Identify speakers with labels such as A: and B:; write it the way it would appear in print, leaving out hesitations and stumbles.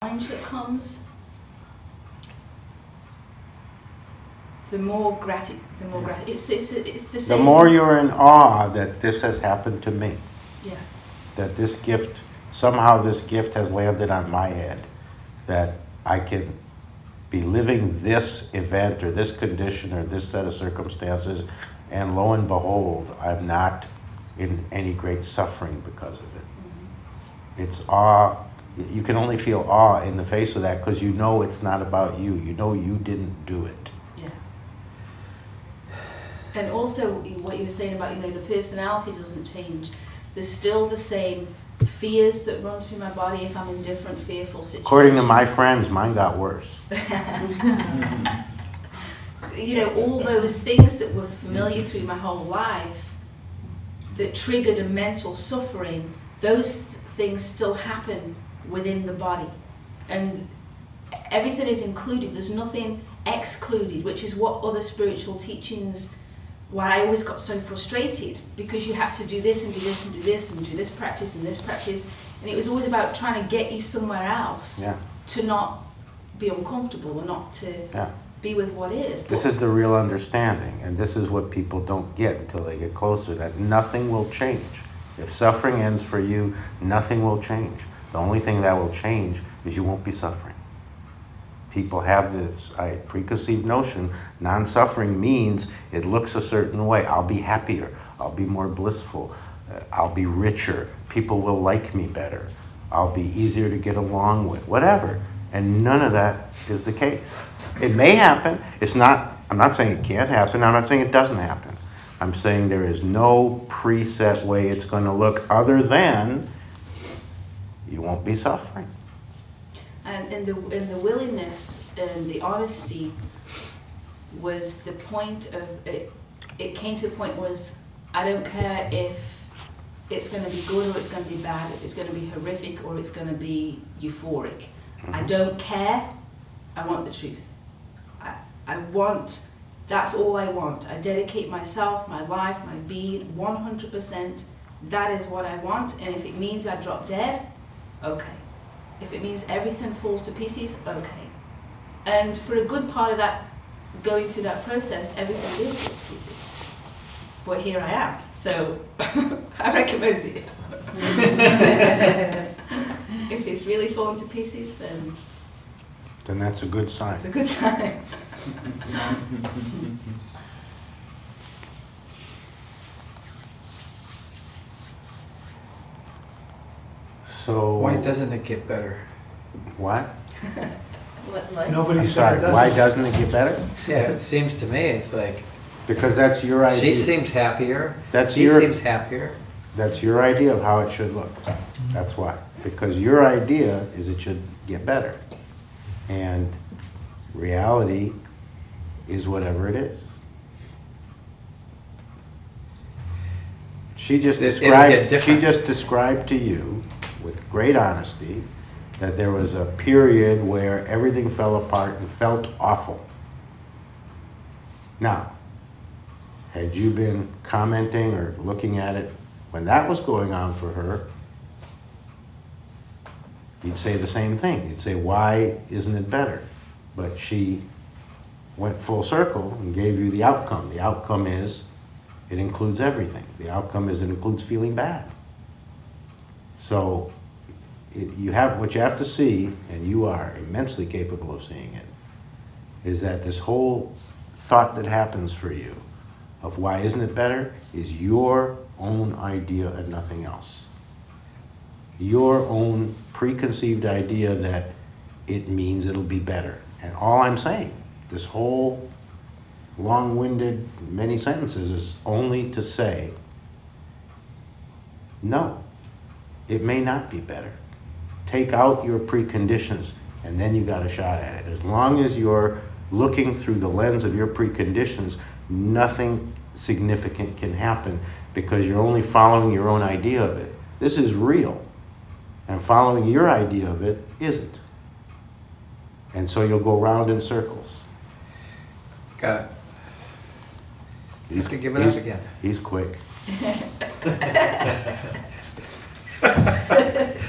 A: challenge that comes, the more gratitude. It's the same.
B: The more you're in awe that this has happened to me.
A: Yeah.
B: That this gift, somehow this gift has landed on my head. That I can be living this event or this condition or this set of circumstances, and lo and behold, I'm not in any great suffering because of it. Mm-hmm. It's awe. You can only feel awe in the face of that because you know it's not about you. You know you didn't do it.
A: Yeah. And also what you were saying about, the personality doesn't change. There's still the same fears that run through my body if I'm in different fearful situations.
B: According to my friends, mine got worse.
A: All those things that were familiar through my whole life that triggered a mental suffering, those things still happen within the body. And everything is included. There's nothing excluded, which is what other spiritual teachings, why I always got so frustrated, because you had to do this and do this and do this and do this practice and this practice, and it was always about trying to get you somewhere else to not be uncomfortable or not to be with what is.
B: This is the real understanding, and this is what people don't get until they get closer, that nothing will change. If suffering ends for you, nothing will change. The only thing that will change is you won't be suffering. People have this preconceived notion, non-suffering means it looks a certain way. I'll be happier, I'll be more blissful, I'll be richer, people will like me better, I'll be easier to get along with, whatever. And none of that is the case. It may happen. I'm not saying it can't happen, I'm not saying it doesn't happen. I'm saying there is no preset way it's going to look other than you won't be suffering.
A: And the willingness and the honesty was the point of it. It came to the point was, I don't care if it's going to be good or it's going to be bad, if it's going to be horrific or it's going to be euphoric. Mm-hmm. I don't care. I want the truth. That's all I want. I dedicate myself, my life, my being, 100%. That is what I want. And if it means I drop dead, okay. If it means everything falls to pieces, okay. And for a good part of that, going through that process, everything did fall to pieces. But here I am, so I recommend it. If it's really fallen to pieces, then
B: that's a good sign.
A: It's a good sign.
B: So
C: why doesn't it get better?
B: What?
D: Nobody
B: I'm
D: said
B: sorry,
D: it doesn't.
B: why doesn't it get better?
C: Yeah, it seems to me it's like
B: Because that's your idea.
C: she seems happier.
B: She
C: seems happier.
B: That's your idea of how it should look. That's why. Because your idea is it should get better. And reality is whatever it is. She just described to you with great honesty that there was a period where everything fell apart and felt awful. Now, had you been commenting or looking at it when that was going on for her, you'd say the same thing. You'd say, why isn't it better? But she went full circle and gave you the outcome. The outcome is it includes everything. The outcome is it includes feeling bad. So what you have to see, and you are immensely capable of seeing it, is that this whole thought that happens for you of why isn't it better is your own idea and nothing else. Your own preconceived idea that it means it'll be better. And all I'm saying, this whole long-winded many sentences is only to say, no, it may not be better. Take out your preconditions and then you got a shot at it. As long as you're looking through the lens of your preconditions, nothing significant can happen because you're only following your own idea of it. This is real, and following your idea of it isn't. And so you'll go round in circles.
C: Got it. You have to give it up again.
B: He's quick.